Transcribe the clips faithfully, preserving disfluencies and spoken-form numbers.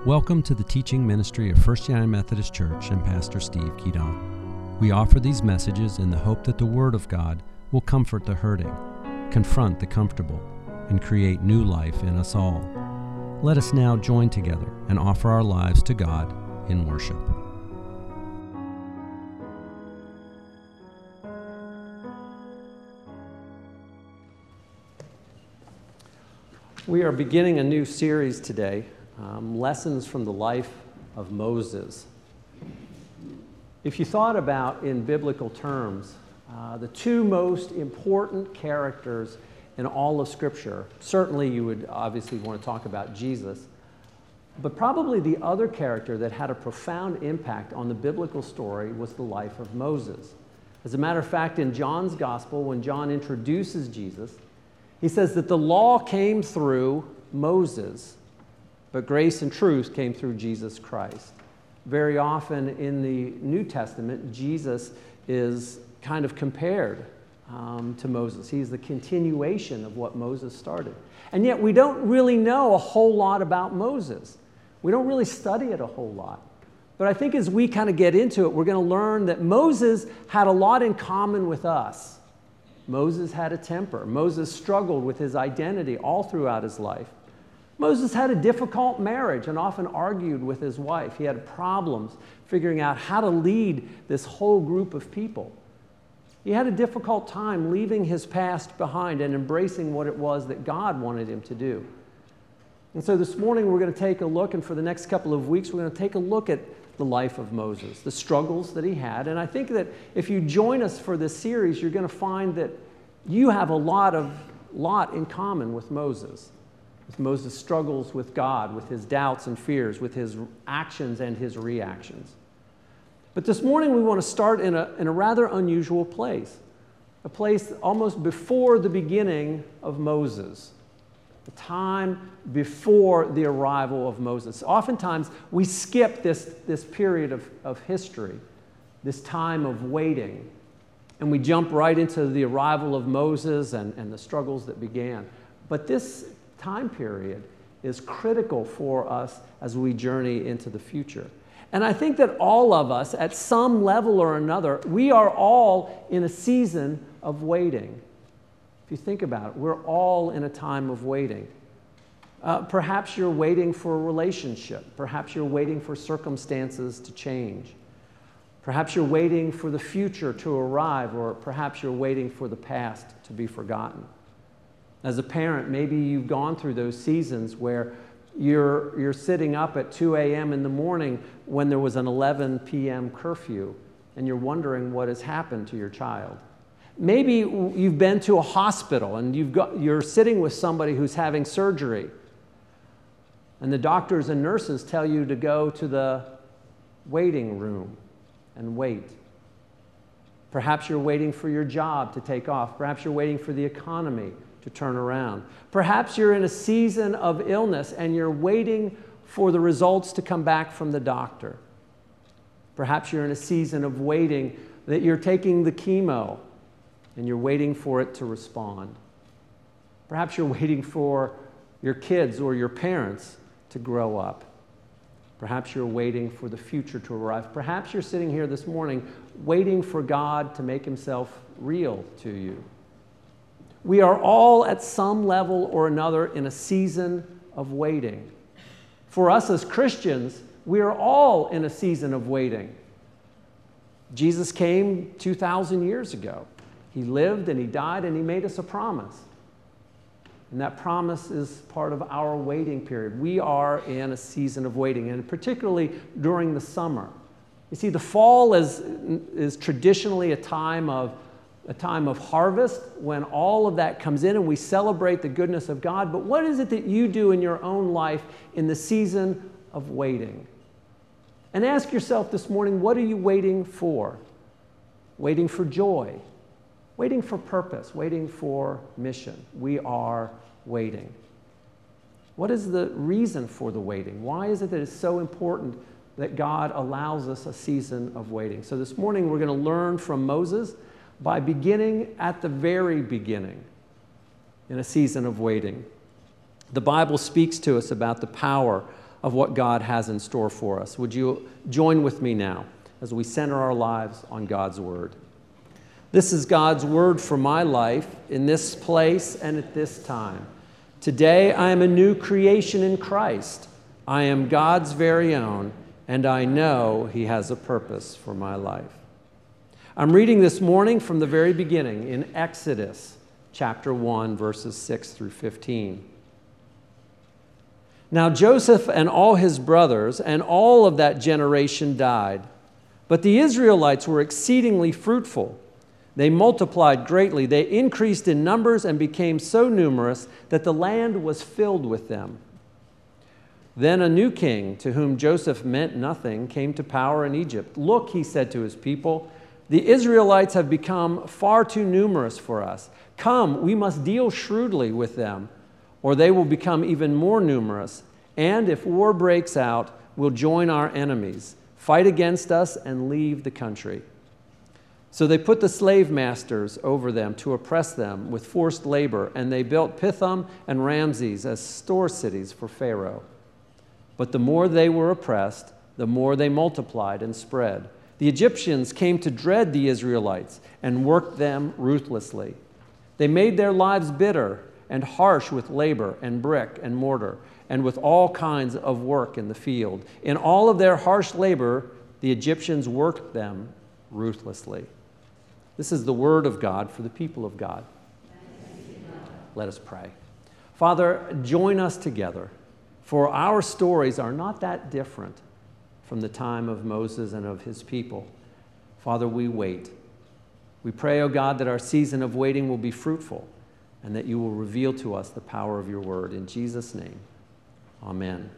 Welcome to the teaching ministry of First United Methodist Church and Pastor Steve Keaton. We offer these messages in the hope that the Word of God will comfort the hurting, confront the comfortable, and create new life in us all. Let us now join together and offer our lives to God in worship. We are beginning a new series today, um, Lessons from the Life of Moses. If you thought about in biblical terms, uh, the two most important characters in all of Scripture, certainly you would obviously want to talk about Jesus, but probably the other character that had a profound impact on the biblical story was the life of Moses. As a matter of fact, in John's Gospel, when John introduces Jesus, he says that the law came through Moses, but grace and truth came through Jesus Christ. Very often in the New Testament, Jesus is kind of compared um, to Moses. He's the continuation of what Moses started. And yet we don't really know a whole lot about Moses. We don't really study it a whole lot. But I think as we kind of get into it, we're going to learn that Moses had a lot in common with us. Moses had a temper. Moses struggled with his identity all throughout his life. Moses had a difficult marriage and often argued with his wife. He had problems figuring out how to lead this whole group of people. He had a difficult time leaving his past behind and embracing what it was that God wanted him to do. And so this morning we're going to take a look, and for the next couple of weeks we're going to take a look at the life of Moses, the struggles that he had. And I think that if you join us for this series, you're going to find that you have a lot of lot in common with Moses. With Moses' struggles with God, with his doubts and fears, with his actions and his reactions. But this morning we want to start in a, in a rather unusual place, a place almost before the beginning of Moses, the time before the arrival of Moses. Oftentimes we skip this, this period of, of history, this time of waiting, and we jump right into the arrival of Moses and, and the struggles that began. But this time period is critical for us as we journey into the future. And I think that all of us, at some level or another, we are all in a season of waiting. If you think about it, we're all in a time of waiting. Uh, perhaps you're waiting for a relationship. Perhaps you're waiting for circumstances to change. Perhaps you're waiting for the future to arrive, or perhaps you're waiting for the past to be forgotten. As a parent, maybe you've gone through those seasons where you're, you're sitting up at two a.m. in the morning when there was an eleven p.m. curfew, and you're wondering what has happened to your child. Maybe you've been to a hospital and you've got, you're sitting with somebody who's having surgery, and the doctors and nurses tell you to go to the waiting room and wait. Perhaps you're waiting for your job to take off. Perhaps you're waiting for the economy to turn around. Perhaps you're in a season of illness and you're waiting for the results to come back from the doctor. Perhaps you're in a season of waiting that you're taking the chemo and you're waiting for it to respond. Perhaps you're waiting for your kids or your parents to grow up. Perhaps you're waiting for the future to arrive. Perhaps you're sitting here this morning waiting for God to make himself real to you. We are all at some level or another in a season of waiting. For us as Christians, we are all in a season of waiting. Jesus came two thousand years ago. He lived and he died and he made us a promise. And that promise is part of our waiting period. We are in a season of waiting, and particularly during the summer. You see, the fall is, is traditionally a time of a time of harvest when all of that comes in and we celebrate the goodness of God. But what is it that you do in your own life in the season of waiting? And ask yourself this morning, what are you waiting for? Waiting for joy, waiting for purpose, waiting for mission. We are waiting. What is the reason for the waiting? Why is it that it's so important that God allows us a season of waiting? So this morning we're going to learn from Moses by beginning at the very beginning in a season of waiting. The Bible speaks to us about the power of what God has in store for us. Would you join with me now as we center our lives on God's Word? This is God's Word for my life in this place and at this time. Today I am a new creation in Christ. I am God's very own, and I know He has a purpose for my life. I'm reading this morning from the very beginning in Exodus chapter one, verses six through fifteen. Now Joseph and all his brothers and all of that generation died, but the Israelites were exceedingly fruitful. They multiplied greatly. They increased in numbers and became so numerous that the land was filled with them. Then a new king, to whom Joseph meant nothing, came to power in Egypt. Look, he said to his people, the Israelites have become far too numerous for us. Come, we must deal shrewdly with them, or they will become even more numerous. And if war breaks out, we'll join our enemies, fight against us, and leave the country. So they put the slave masters over them to oppress them with forced labor, and they built Pithom and Ramses as store cities for Pharaoh. But the more they were oppressed, the more they multiplied and spread. The Egyptians came to dread the Israelites and worked them ruthlessly. They made their lives bitter and harsh with labor and brick and mortar and with all kinds of work in the field. In all of their harsh labor, the Egyptians worked them ruthlessly. This is the word of God for the people of God. Let us pray. Father, join us together, for our stories are not that different from the time of Moses and of his people. Father, we wait. We pray, O God, that our season of waiting will be fruitful and that you will reveal to us the power of your word. In Jesus' name, amen.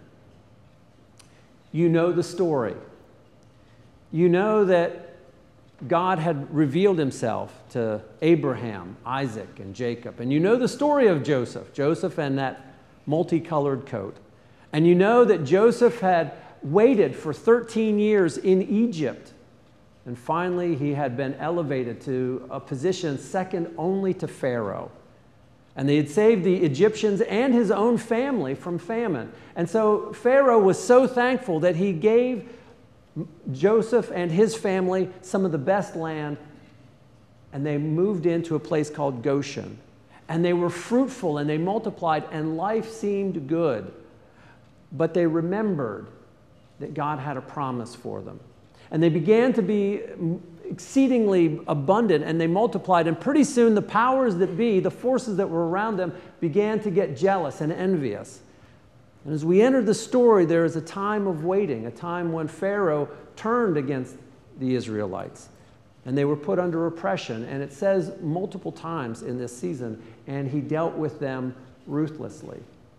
You know the story. You know that God had revealed himself to Abraham, Isaac, and Jacob. And you know the story of Joseph, Joseph and that multicolored coat. And you know that Joseph had waited for thirteen years in Egypt. And finally, he had been elevated to a position second only to Pharaoh. And they had saved the Egyptians and his own family from famine. And so Pharaoh was so thankful that he gave Joseph and his family some of the best land, and they moved into a place called Goshen. And they were fruitful and they multiplied, and life seemed good. But they remembered that God had a promise for them. And they began to be exceedingly abundant, and they multiplied, and pretty soon the powers that be, the forces that were around them, began to get jealous and envious. And as we enter the story, there is a time of waiting, a time when Pharaoh turned against the Israelites, and they were put under oppression. And it says multiple times in this season, and he dealt with them ruthlessly.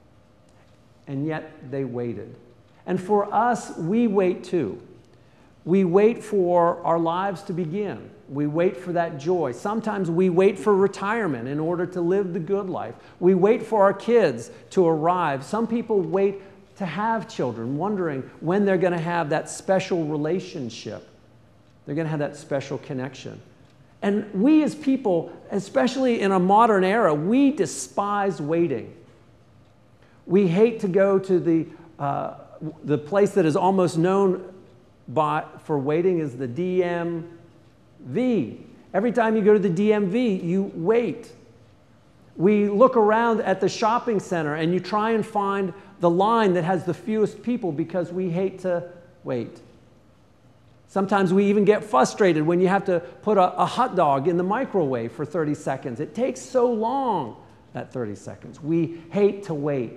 And yet they waited. And for us, we wait too. We wait for our lives to begin. We wait for that joy. Sometimes we wait for retirement in order to live the good life. We wait for our kids to arrive. Some people wait to have children, wondering when they're going to have that special relationship. They're going to have that special connection. And we as people, especially in a modern era, we despise waiting. We hate to go to the, uh, the place that is almost known by, for waiting is the D M V. Every time you go to the D M V, you wait. We look around at the shopping center and you try and find the line that has the fewest people because we hate to wait. Sometimes we even get frustrated when you have to put a, a hot dog in the microwave for thirty seconds. It takes so long, that thirty seconds. We hate to wait.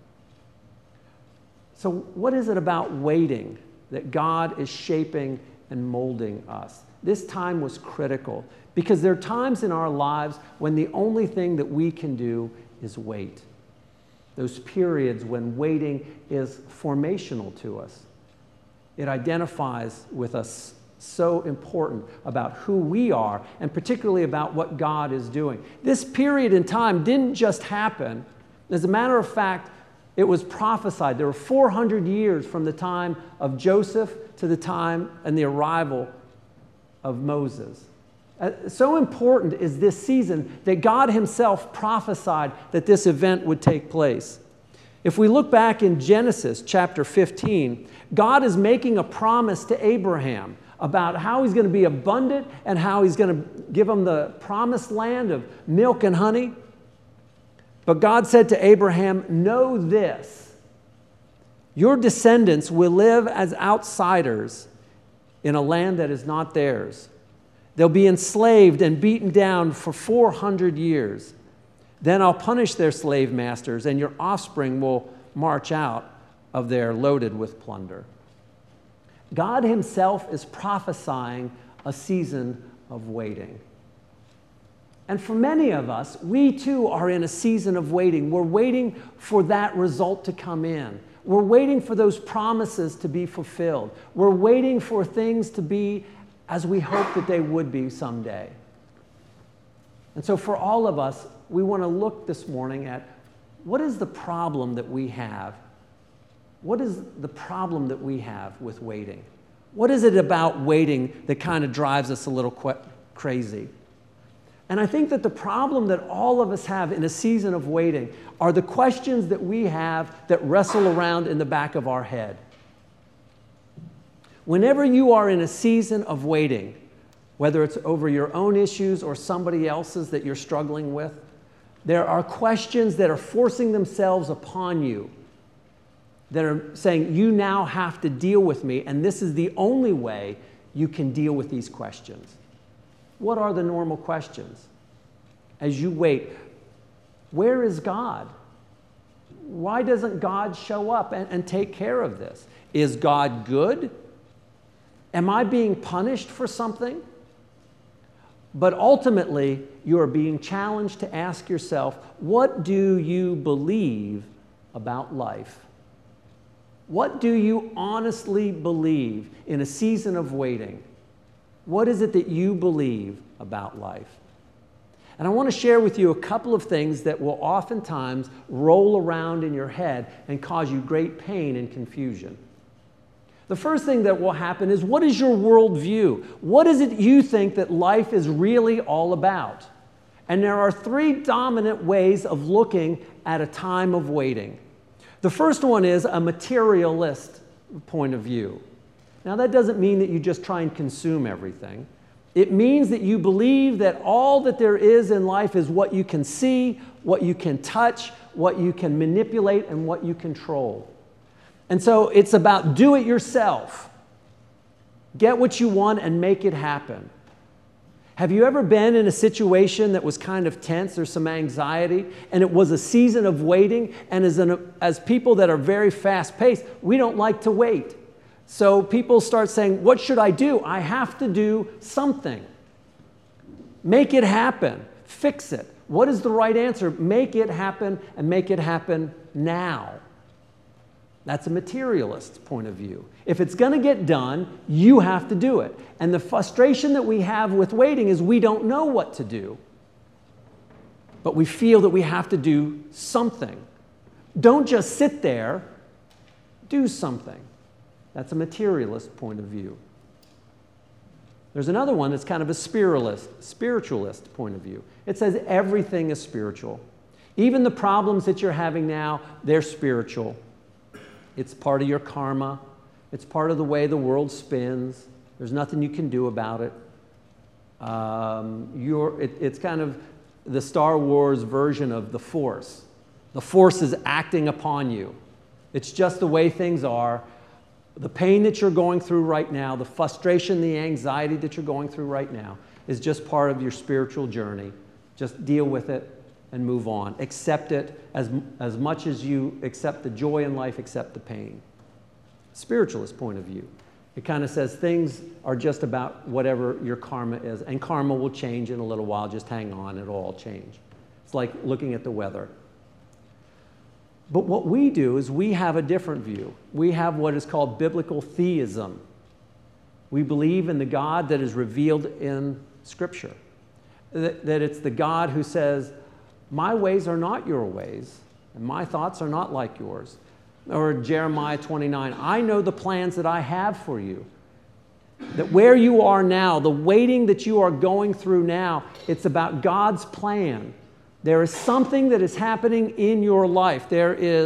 So what is it about waiting that God is shaping and molding us? This time was critical because there are times in our lives when the only thing that we can do is wait. Those periods when waiting is formational to us. It identifies with us so important about who we are and particularly about what God is doing. This period in time didn't just happen. As a matter of fact, it was prophesied. There were four hundred years from the time of Joseph to the time and the arrival of Moses. Uh, so important is this season that God himself prophesied that this event would take place. If we look back in Genesis chapter fifteen, God is making a promise to Abraham about how he's going to be abundant and how he's going to give him the promised land of milk and honey. But God said to Abraham, know this, your descendants will live as outsiders in a land that is not theirs. They'll be enslaved and beaten down for four hundred years. Then I'll punish their slave masters, and your offspring will march out of there loaded with plunder. God himself is prophesying a season of waiting. And for many of us, we too are in a season of waiting. We're waiting for that result to come in. We're waiting for those promises to be fulfilled. We're waiting for things to be as we hope that they would be someday. And so for all of us, we want to look this morning at what is the problem that we have? What is the problem that we have with waiting? What is it about waiting that kind of drives us a little qu- crazy? And I think that the problem that all of us have in a season of waiting are the questions that we have that wrestle around in the back of our head. Whenever you are in a season of waiting, whether it's over your own issues or somebody else's that you're struggling with, there are questions that are forcing themselves upon you that are saying, you now have to deal with me, and this is the only way you can deal with these questions. What are the normal questions? As you wait, where is God? Why doesn't God show up and, and take care of this? Is God good? Am I being punished for something? But ultimately, you are being challenged to ask yourself, what do you believe about life? What do you honestly believe in a season of waiting? What is it that you believe about life? And I want to share with you a couple of things that will oftentimes roll around in your head and cause you great pain and confusion. The first thing that will happen is, what is your worldview? What is it you think that life is really all about? And there are three dominant ways of looking at a time of waiting. The first one is a materialist point of view. Now, that doesn't mean that you just try and consume everything. It means that you believe that all that there is in life is what you can see, what you can touch, what you can manipulate, and what you control. And so it's about do it yourself. Get what you want and make it happen. Have you ever been in a situation that was kind of tense, there's some anxiety, and it was a season of waiting, and as, an, as people that are very fast-paced, we don't like to wait. So people start saying, what should I do? I have to do something. Make it happen. Fix it. What is the right answer? Make it happen, and make it happen now. That's a materialist point of view. If it's going to get done, you have to do it. And the frustration that we have with waiting is we don't know what to do. But we feel that we have to do something. Don't just sit there. Do something. That's a materialist point of view. There's another one that's kind of a spiritualist, spiritualist point of view. It says everything is spiritual. Even the problems that you're having now, they're spiritual. It's part of your karma. It's part of the way the world spins. There's nothing you can do about it. Um, you're, it it's kind of the Star Wars version of the Force. The Force is acting upon you. It's just the way things are. The pain that you're going through right now, the frustration, the anxiety that you're going through right now is just part of your spiritual journey. Just deal with it and move on. Accept it as, as much as you accept the joy in life, accept the pain. Spiritualist point of view. It kind of says things are just about whatever your karma is, and karma will change in a little while. Just hang on, it'll all change. It's like looking at the weather. But what we do is we have a different view. We have what is called biblical theism. We believe in the God that is revealed in Scripture. That, that it's the God who says, my ways are not your ways, and my thoughts are not like yours. Or Jeremiah twenty-nine, I know the plans that I have for you. That where you are now, the waiting that you are going through now, it's about God's plan. There is something that is happening in your life. There is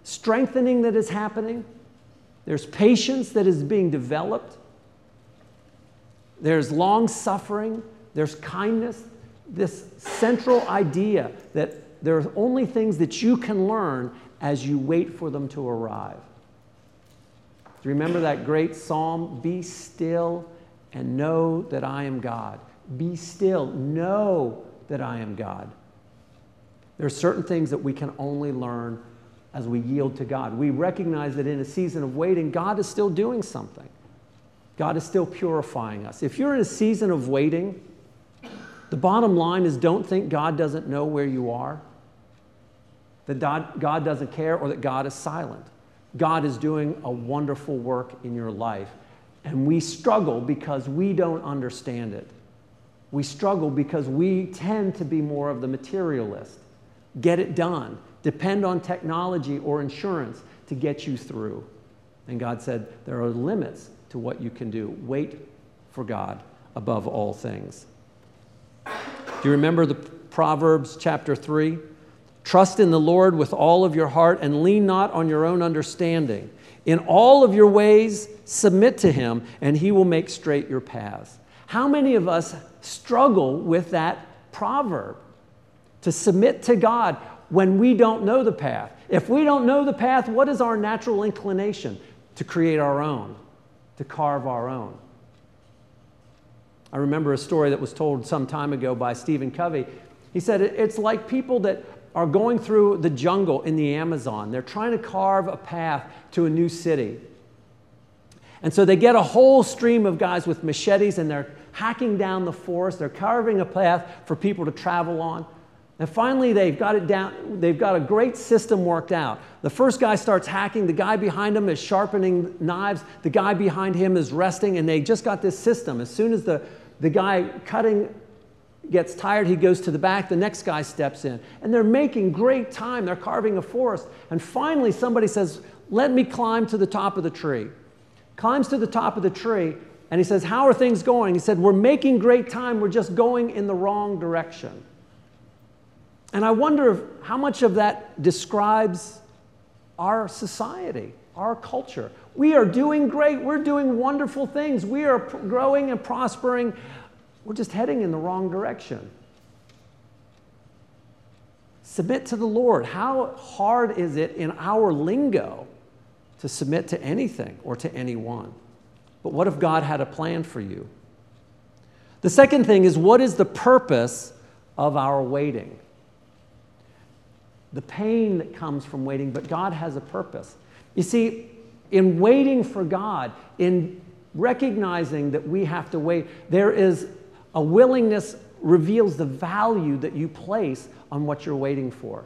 strengthening that is happening. There's patience that is being developed. There's long suffering. There's kindness. This central idea that there are only things that you can learn as you wait for them to arrive. Do you remember that great psalm? Be still and know that I am God. Be still. Know that I am God. There are certain things that we can only learn as we yield to God. We recognize that in a season of waiting, God is still doing something. God is still purifying us. If you're in a season of waiting, the bottom line is don't think God doesn't know where you are, that God doesn't care, or that God is silent. God is doing a wonderful work in your life, and we struggle because we don't understand it. We struggle because we tend to be more of the materialist. Get it done. Depend on technology or insurance to get you through. And God said, there are limits to what you can do. Wait for God above all things. Do you remember the Proverbs chapter three? Trust in the Lord with all of your heart and lean not on your own understanding. In all of your ways, submit to him, and he will make straight your paths. How many of us struggle with that proverb? To submit to God when we don't know the path. If we don't know the path, what is our natural inclination? To create our own, to carve our own. I remember a story that was told some time ago by Stephen Covey. He said it's like people that are going through the jungle in the Amazon. They're trying to carve a path to a new city. And so they get a whole stream of guys with machetes, and they're hacking down the forest. They're carving a path for people to travel on. And finally, they've got it down. They've got a great system worked out. The first guy starts hacking. The guy behind him is sharpening knives. The guy behind him is resting. And they just got this system. As soon as the, the guy cutting gets tired, he goes to the back. The next guy steps in. And they're making great time. They're carving a forest. And finally, somebody says, let me climb to the top of the tree. Climbs to the top of the tree. And he says, how are things going? He said, we're making great time. We're just going in the wrong direction. And I wonder if, how much of that describes our society, our culture. We are doing great. We're doing wonderful things. We are pr- growing and prospering. We're just heading in the wrong direction. Submit to the Lord. How hard is it in our lingo to submit to anything or to anyone? But what if God had a plan for you? The second thing is, what is the purpose of our waiting? The pain that comes from waiting, but God has a purpose. You see, in waiting for God, in recognizing that we have to wait, there is a willingness reveals the value that you place on what you're waiting for.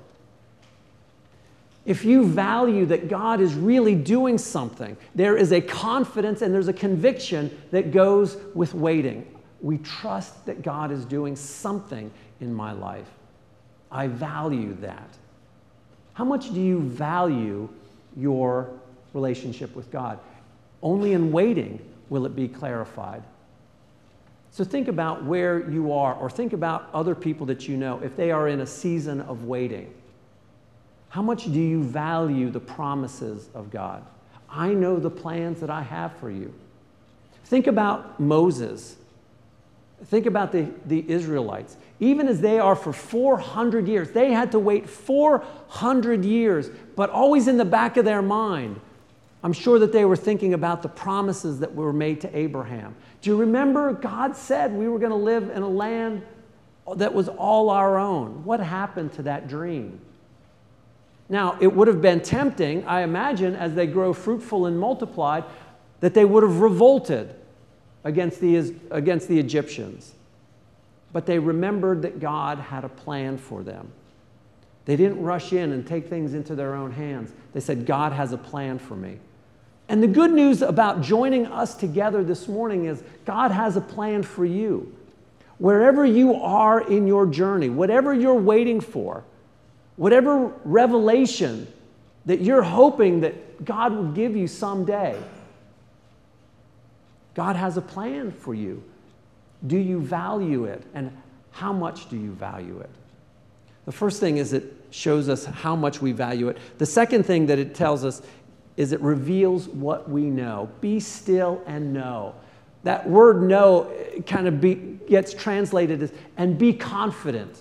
If you value that God is really doing something, there is a confidence and there's a conviction that goes with waiting. We trust that God is doing something in my life. I value that. How much do you value your relationship with God? Only in waiting will it be clarified. So think about where you are, or think about other people that you know, if they are in a season of waiting. How much do you value the promises of God? I know the plans that I have for you. Think about Moses. Think about the, the Israelites. Even as they are for four hundred years, they had to wait four hundred years, but always in the back of their mind, I'm sure that they were thinking about the promises that were made to Abraham. Do you remember God said we were going to live in a land that was all our own? What happened to that dream? Now, it would have been tempting, I imagine, as they grow fruitful and multiplied, that they would have revolted against the, against the Egyptians. But they remembered that God had a plan for them. They didn't rush in and take things into their own hands. They said, God has a plan for me. And the good news about joining us together this morning is God has a plan for you. Wherever you are in your journey, whatever you're waiting for, whatever revelation that you're hoping that God will give you someday, God has a plan for you. Do you value it? And how much do you value it? The first thing is that shows us how much we value it. The second thing that it tells us is it reveals what we know. Be still and know. That word know kind of be, gets translated as, and be confident.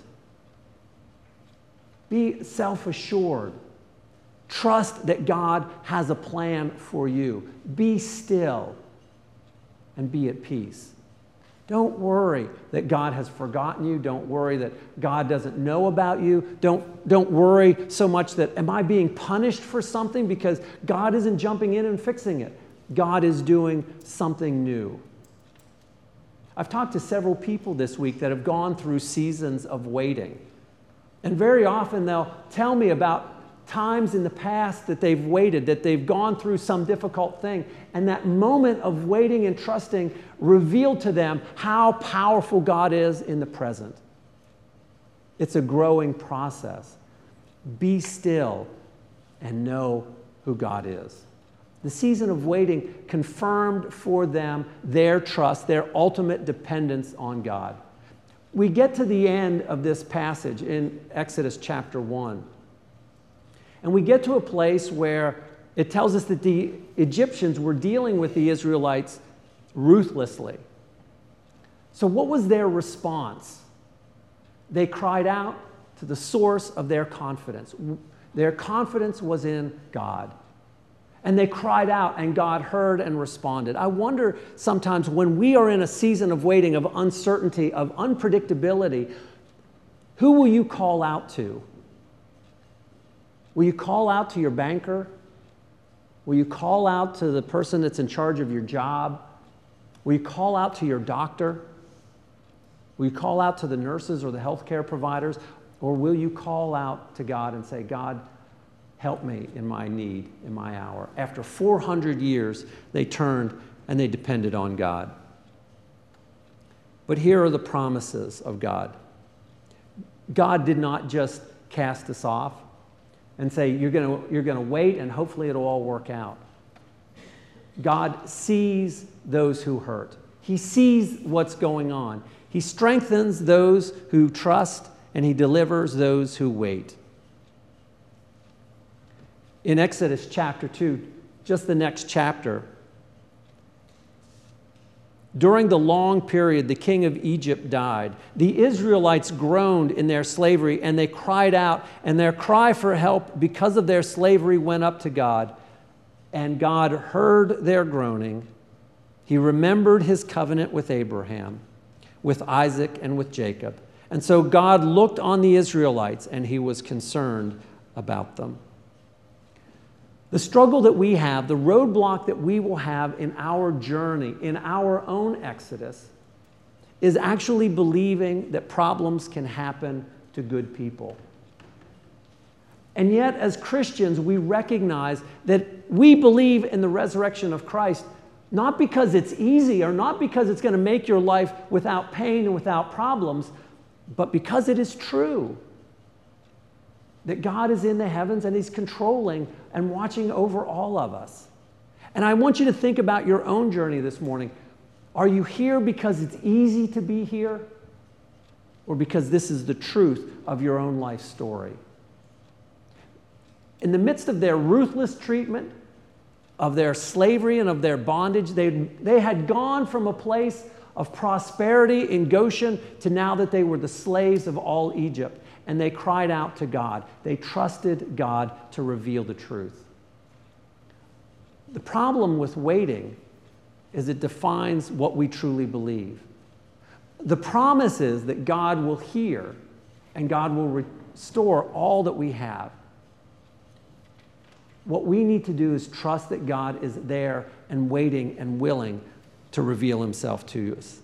Be self-assured. Trust that God has a plan for you. Be still and be at peace. Don't worry that God has forgotten you. Don't worry that God doesn't know about you. Don't, don't worry so much that, am I being punished for something? Because God isn't jumping in and fixing it. God is doing something new. I've talked to several people this week that have gone through seasons of waiting. And very often they'll tell me about times in the past that they've waited, that they've gone through some difficult thing, and that moment of waiting and trusting revealed to them how powerful God is in the present. It's a growing process. Be still and know who God is. The season of waiting confirmed for them their trust, their ultimate dependence on God. We get to the end of this passage in Exodus chapter one. And we get to a place where it tells us that the Egyptians were dealing with the Israelites ruthlessly. So what was their response? They cried out to the source of their confidence. Their confidence was in God. And they cried out, and God heard and responded. I wonder sometimes when we are in a season of waiting, of uncertainty, of unpredictability, who will you call out to? Will you call out to your banker? Will you call out to the person that's in charge of your job? Will you call out to your doctor? Will you call out to the nurses or the healthcare providers? Or will you call out to God and say, God, help me in my need, in my hour? After four hundred years, they turned and they depended on God. But here are the promises of God. God did not just cast us off and say, you're going to, you're going to wait and hopefully it'll all work out. God sees those who hurt. He sees what's going on. He strengthens those who trust and he delivers those who wait. In Exodus chapter two, just the next chapter, during the long period the king of Egypt died, the Israelites groaned in their slavery and they cried out, and their cry for help because of their slavery went up to God, and God heard their groaning. He remembered his covenant with Abraham, with Isaac, and with Jacob. And so God looked on the Israelites and he was concerned about them. The struggle that we have, the roadblock that we will have in our journey, in our own exodus, is actually believing that problems can happen to good people. And yet, as Christians, we recognize that we believe in the resurrection of Christ, not because it's easy or not because it's going to make your life without pain and without problems, but because it is true. That God is in the heavens and he's controlling and watching over all of us. And I want you to think about your own journey this morning. Are you here because it's easy to be here? Or because this is the truth of your own life story? In the midst of their ruthless treatment, of their slavery and of their bondage, they, they had gone from a place of prosperity in Goshen to now that they were the slaves of all Egypt. And they cried out to God. They trusted God to reveal the truth. The problem with waiting is it defines what we truly believe. The promise is that God will hear and God will restore all that we have. What we need to do is trust that God is there and waiting and willing to reveal himself to us.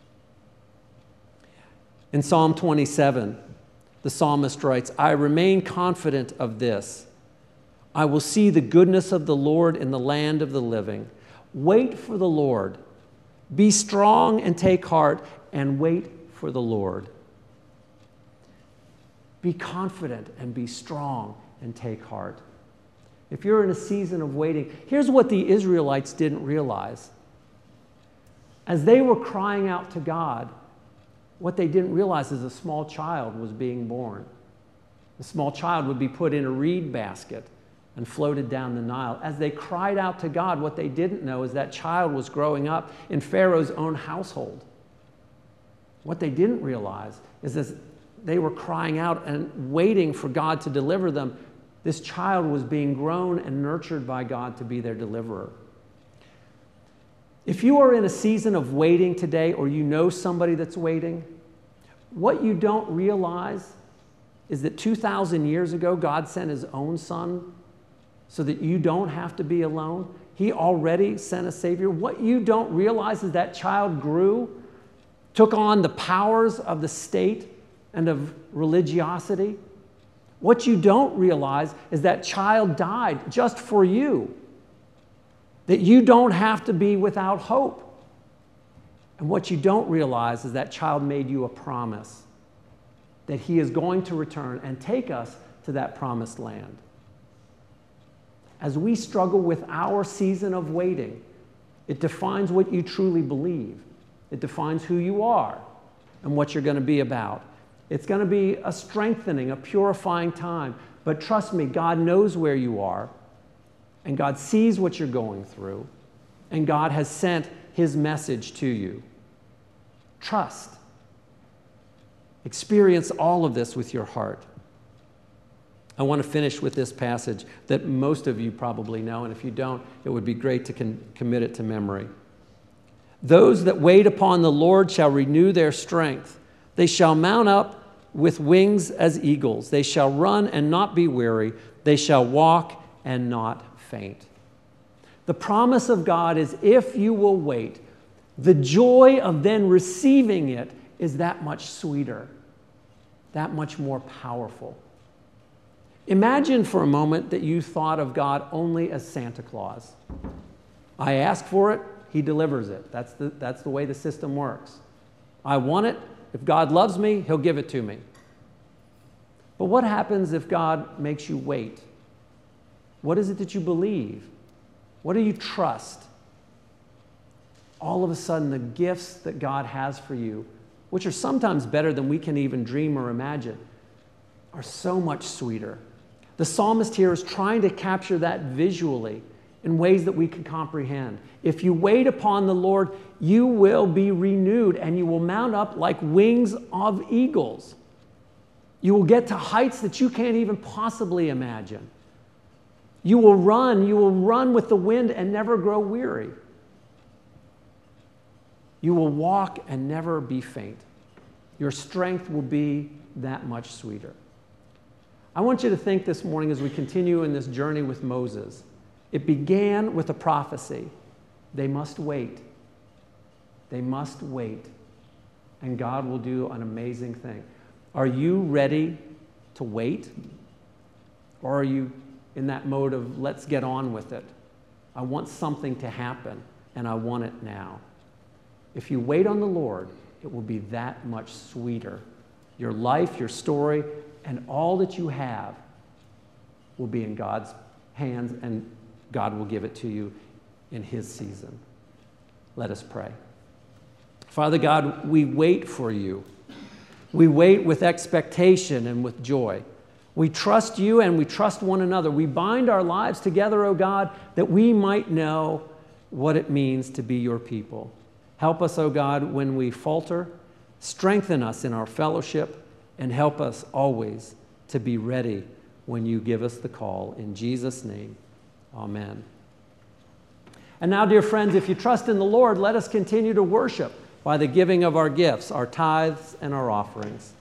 In Psalm twenty-seven, the psalmist writes, I remain confident of this. I will see the goodness of the Lord in the land of the living. Wait for the Lord. Be strong and take heart and wait for the Lord. Be confident and be strong and take heart. If you're in a season of waiting, here's what the Israelites didn't realize. As they were crying out to God, what they didn't realize is a small child was being born. The small child would be put in a reed basket and floated down the Nile. As they cried out to God, what they didn't know is that child was growing up in Pharaoh's own household. What they didn't realize is as they were crying out and waiting for God to deliver them, this child was being grown and nurtured by God to be their deliverer. If you are in a season of waiting today, or you know somebody that's waiting, what you don't realize is that two thousand years ago, God sent his own son so that you don't have to be alone. He already sent a Savior. What you don't realize is that child grew, took on the powers of the state and of religiosity. What you don't realize is that child died just for you, that you don't have to be without hope. And what you don't realize is that child made you a promise that he is going to return and take us to that promised land. As we struggle with our season of waiting, it defines what you truly believe. It defines who you are and what you're going to be about. It's going to be a strengthening, a purifying time. But trust me, God knows where you are, and God sees what you're going through, and God has sent his message to you. Trust. Experience all of this with your heart. I want to finish with this passage that most of you probably know, and if you don't, it would be great to con- commit it to memory. Those that wait upon the Lord shall renew their strength. They shall mount up with wings as eagles. They shall run and not be weary. They shall walk and not faint. The promise of God is if you will wait, the joy of then receiving it is that much sweeter, that much more powerful. Imagine for a moment that you thought of God only as Santa Claus. I ask for it, he delivers it. That's the, that's the way the system works. I want it. If God loves me, he'll give it to me. But what happens if God makes you wait? What is it that you believe? What do you trust? All of a sudden, the gifts that God has for you, which are sometimes better than we can even dream or imagine, are so much sweeter. The psalmist here is trying to capture that visually in ways that we can comprehend. If you wait upon the Lord, you will be renewed and you will mount up like wings of eagles. You will get to heights that you can't even possibly imagine. You will run, you will run with the wind and never grow weary. You will walk and never be faint. Your strength will be that much sweeter. I want you to think this morning as we continue in this journey with Moses. It began with a prophecy. They must wait. They must wait. And God will do an amazing thing. Are you ready to wait? Or are you in that mode of let's get on with it? I want something to happen and I want it now. If you wait on the Lord, it will be that much sweeter. Your life, your story, and all that you have will be in God's hands, and God will give it to you in his season. Let us pray. Father God, we wait for you. We wait with expectation and with joy. We trust you and we trust one another. We bind our lives together, O God, that we might know what it means to be your people. Help us, O God, when we falter. Strengthen us in our fellowship and help us always to be ready when you give us the call. In Jesus' name, amen. And now, dear friends, if you trust in the Lord, let us continue to worship by the giving of our gifts, our tithes, and our offerings.